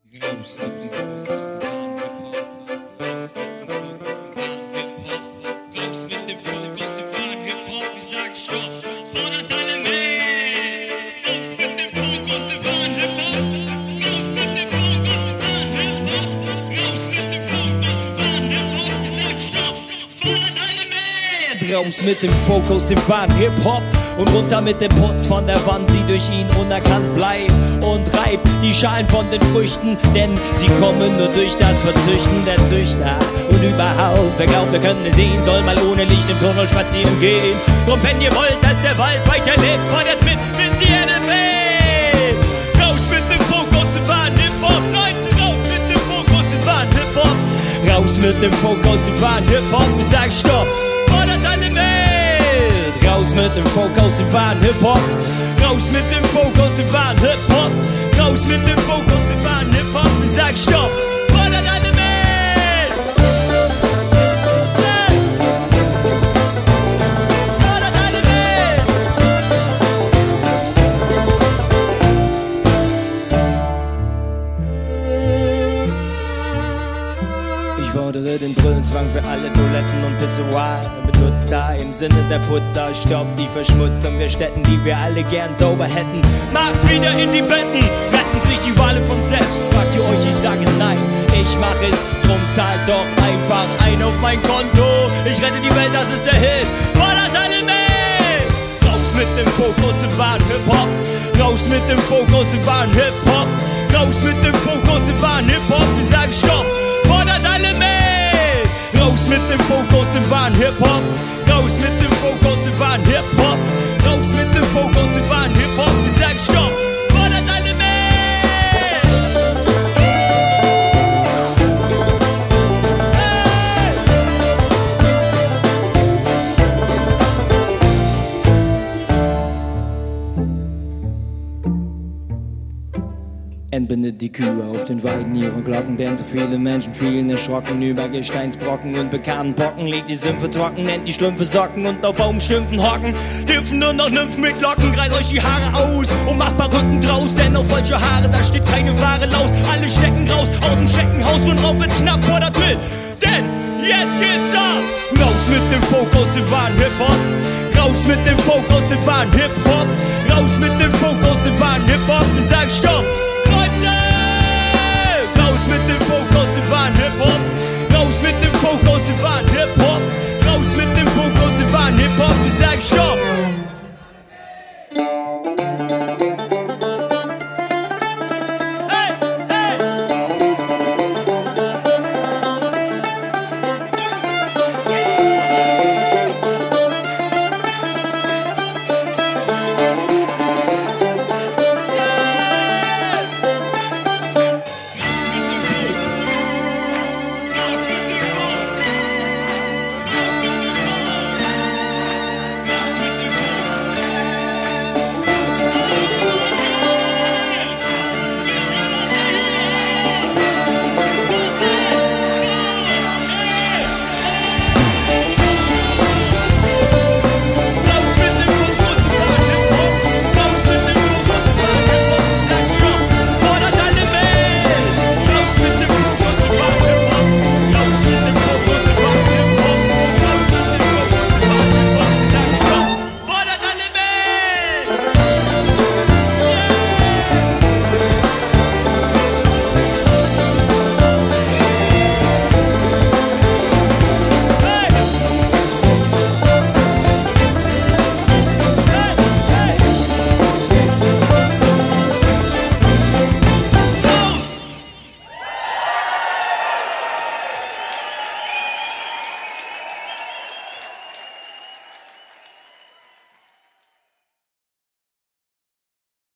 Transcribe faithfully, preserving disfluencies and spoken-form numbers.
Raus mit dem Fokus im Wahn Hip-Hop und runter mit dem Putz von der Wand, die durch ihn unerkannt bleibt und reibt die Schalen von den Früchten, denn sie kommen nur durch das Verzüchten der Züchter. Und überhaupt, wer glaubt, wir können es sehen, soll mal ohne Licht im Tunnel spazieren gehen. Drum, wenn ihr wollt, dass der Wald weiterlebt, fahrt jetzt mit, bis die Erde weht. Raus mit dem Fokus im Wahn Hip-Hop, Leute, raus mit dem Fokus im Wahn Hip-Hop. Raus mit dem Fokus im Wahn Hip-Hop, wir sagen Stopp. Alle mit! Raus mit dem Fokus im Wahn Hip-Hop. Raus mit dem Fokus im Wahn Hip-Hop. Raus mit dem Fokus im Wahn Hip-Hop. Ich sag Stopp! Fordert alle mit! Yeah. Fordert alle mit! Ich fordere den Brüllenzwang für alle Toiletten und Pissoir. Benutzer im Sinne der Putzer, stoppt die Verschmutzung der Städten, die wir alle gern sauber hätten. Macht wieder in die Betten, retten sich die Wale von selbst. Fragt ihr euch, ich sage nein, ich mach es, drum zahlt doch einfach ein auf mein Konto. Ich rette die Welt, das ist der Hit, fordert alle mit! Raus mit dem Fokus im Wahn Hip-Hop, raus mit dem Fokus im Wahn Hip-Hop, raus mit dem Fokus im Wahn Hip-Hop, wir sagen Stopp, fordert alle mit! Raus mit dem Fokus im Wahn Hip-Hop. Raus mit dem Fokus im Wahn Hip-Hop. Raus mit dem Fokus im Wahn Hip-Hop. Wir sagen Stopp, fordert alle mit! Entbindet die Kühe auf den Weiden ihre Glocken, denn so viele Menschen fielen erschrocken über Gesteinsbrocken und bekamen Pocken. Legt die Sümpfe trocken, nennt die Strümpfe Socken und auf Baumstümpfen hocken. Dürfen nur noch Nymphen mit Locken, reißt euch die Haare aus und macht Perücken draus, denn auf falsche Haare, da steht keine wahre Laus. Alle stecken raus, aus dem Steckenhaus, von Raum wird knapp, fordert mit, denn jetzt geht's ab! Raus mit dem Fokus im Wahn Hip-Hop, raus mit dem Fokus im Wahn Hip-Hop, raus mit dem Fokus im Wahn Hip-Hop, wir sagen Stopp!